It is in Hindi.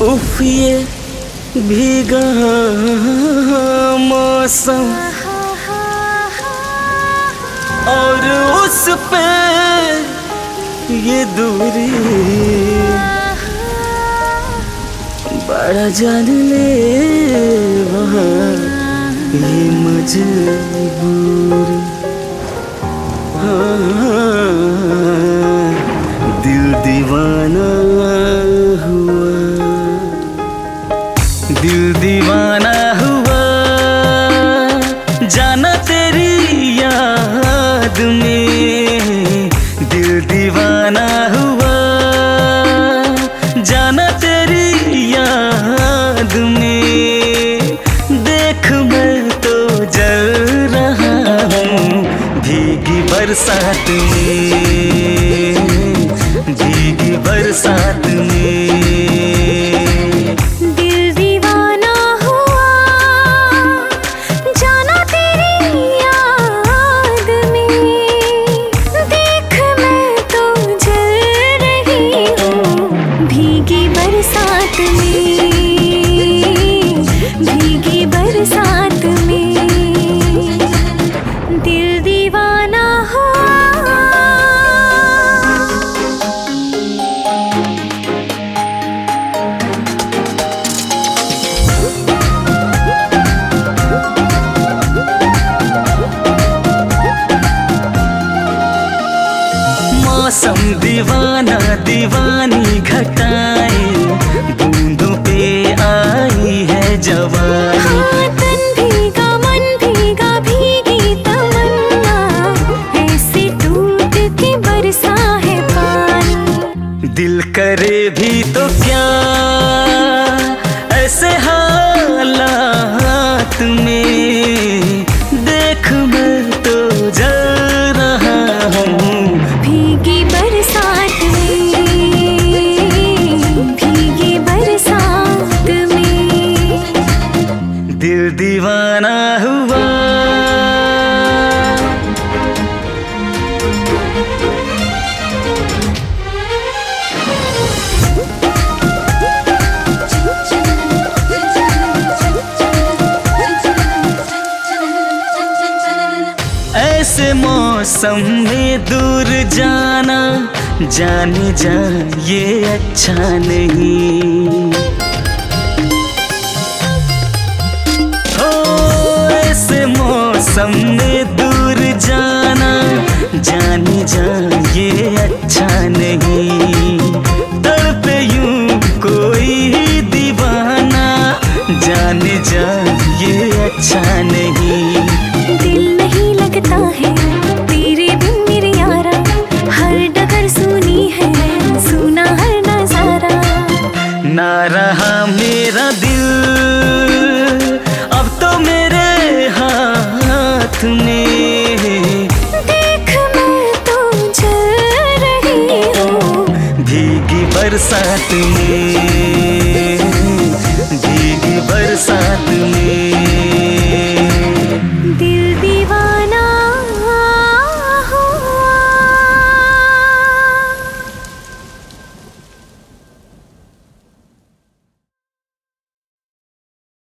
उफ ये भीगा मौसम और उस पे ये दूरी बड़ा जान ले वहाँ ये मजबूरी। दिल दीवाना हुआ, दिल दीवाना हुआ, जाना तेरी याद में। दिल दीवाना हुआ, जाना तेरी याद में। देख मैं तो जल रहा हूँ भीगी बरसात में, भीगी बरसात में। मौसम दीवाना दीवानी घटाए, बूंदों पे आई है जवानी। तन भीगा मन भीगा भीगी तमन्ना, ऐसे टूट के बरसा है पानी। दिल करे भी तो क्या ऐसे हालात में। देख मैं तो जल रहा हूँ भीगी बरसात में, भीगी बरसात में। दिल दीवाना हुआ। ऐसे मौसम में दूर जाना, जाने जा ये अच्छा नहीं। हो ऐसे मौसम में दूर जाना, जाने जा ये अच्छा नहीं। तड़पे यूं कोई दीवाना, जाने जा ये अच्छा नहीं।